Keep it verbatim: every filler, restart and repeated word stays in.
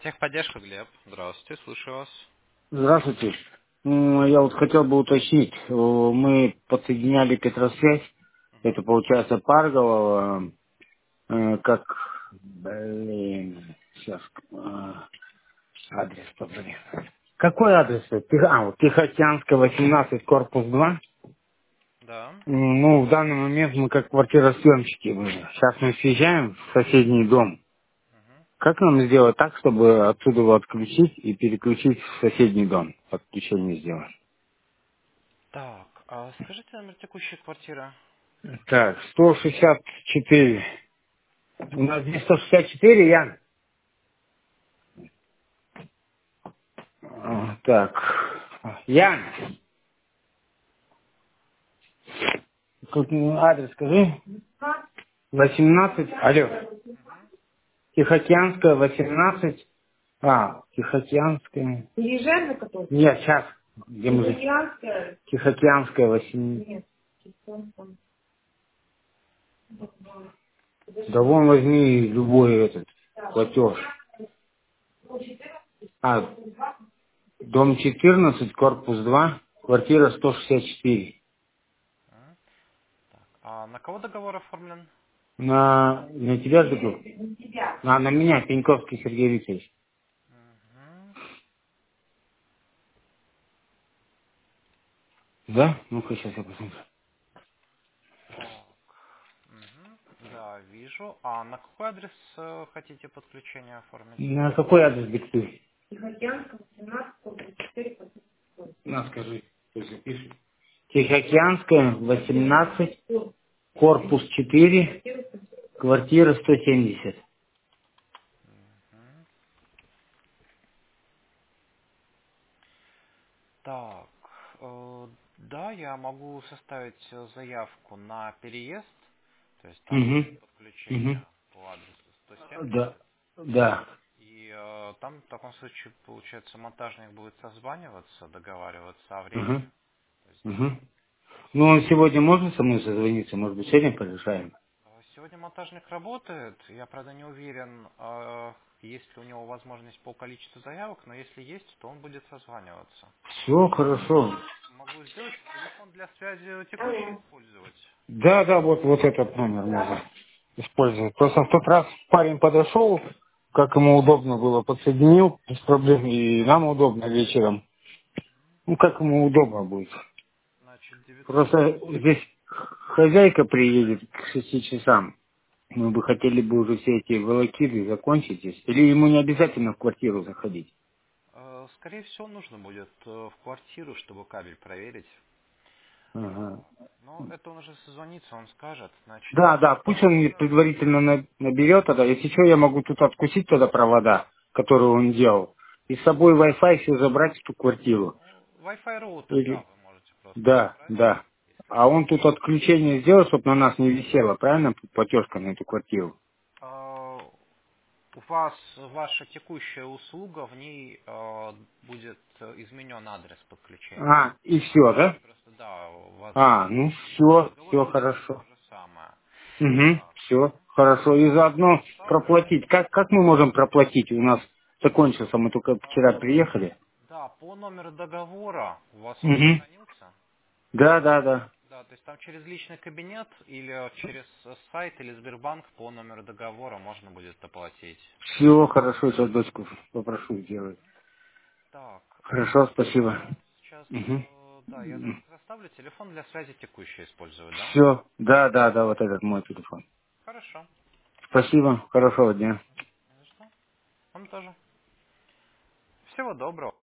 Техподдержка, Глеб. Здравствуйте, слушаю вас. Здравствуйте. М, Я вот хотел бы уточнить. О, Мы подсоединяли Петросвязь. Мгм. Это получается Парголова. э, Как, блин, сейчас адрес позвони. Какой адрес? Тих- А, вот Тихоокеанская, восемнадцать, корпус два. Да. М, Ну, в данный момент мы как квартиросъемщики. мы. Сейчас мы съезжаем в соседний дом. Мгм. Как нам сделать так, чтобы отсюда его отключить и переключить в соседний дом? Подключение сделать. Так, а скажите номер текущей квартиры. Так, сто шестьдесят четыре. У нас здесь сто шестьдесят четыре, Ян. А, Так, Ян, тут м, адрес скажи. восемнадцать, алло, Мгм. Тихоокеанская, восемнадцать. А, Тихоокеанская. Переезжаем на который? Нет, сейчас. Где мы жить? Тихоокеанская. Тихоокеанская, восемнадцать. Нет. Да вон возьми любой этот платеж. А, дом четырнадцать, корпус два, квартира сто шестьдесят четыре. М. Так, а на кого договор оформлен? На, на тебя жду? А, на меня, Пеньковский Сергей Викторович. Мгм. Да? Ну-ка, сейчас я посмотрю. Так. Мгм. Да, вижу. А на какой адрес э, хотите подключение оформить? На какой адрес диктуй? Тихоокеанская, восемнадцать, корпус четыре. На, скажи, пусть запишет. Тихоокеанская, восемнадцать, корпус четыре, квартира сто семьдесят. Мгм. Так, э, да, я могу составить э, заявку на переезд, то есть там Угу. будет Угу. подключение по адресу сто Да. семьдесят. Да. И э, там в таком случае, получается, монтажник будет созваниваться, договариваться о Угу. времени. То есть Угу. Ну, он сегодня может со мной созвониться? Может быть, сегодня порешаем? э, сегодня монтажник работает. Я, правда, не уверен, э, есть ли у него возможность по количеству заявок, но если есть, то он будет созваниваться. Все хорошо. Могу сделать телефон для связи текущий использовать. Да, да, вот, вот этот номер можно использовать. Просто в тот раз парень подошел, как ему удобно было, подсоединил без проблем, и нам удобно вечером. Ну, как ему удобно будет. Значит, девятьсот. Просто здесь хозяйка приедет к шести часам. Мы бы хотели бы уже все эти волокиты закончить здесь. Или ему не обязательно в квартиру заходить? Э, Скорее всего, нужно будет э, в квартиру, чтобы кабель проверить. Ага. Но это он уже созвонится, он скажет. Значит, Да, да, пусть он мне предварительно на- наберет тогда. Если что, я могу тут откусить тогда провода, которые он делал. И с собой Wi-Fi все забрать в ту квартиру. ну, Wi-Fi роутер, да, Или... вы можете просто Да, забрать, да. если А он что. тут отключение сделал, чтобы на нас не висело, правильно, платежка на эту квартиру? Э, У вас ваша текущая услуга, в ней э, будет э, изменен адрес подключения. А, и все, да? Просто, да, у вас А, ну по все, договору все будет все хорошо. то же самое. Угу, А, все, мгм. хорошо. И заодно Хорошо. проплатить. Как, как мы можем проплатить? У нас закончился, мы только вчера А, приехали. Да, по номеру договора, у вас он Угу. сохранился? Да, да, да. Да, то есть там через личный кабинет или через э, сайт или Сбербанк по номеру договора можно будет оплатить. Все хорошо, сейчас дочку попрошу сделать. Так, Хорошо, спасибо. я сейчас, Угу. э, да, я заявку составлю, телефон для связи текущий использую, да? Все, да, да, да, вот этот мой телефон. Хорошо. Спасибо, хорошего дня. Не за что. Вам тоже. Всего доброго.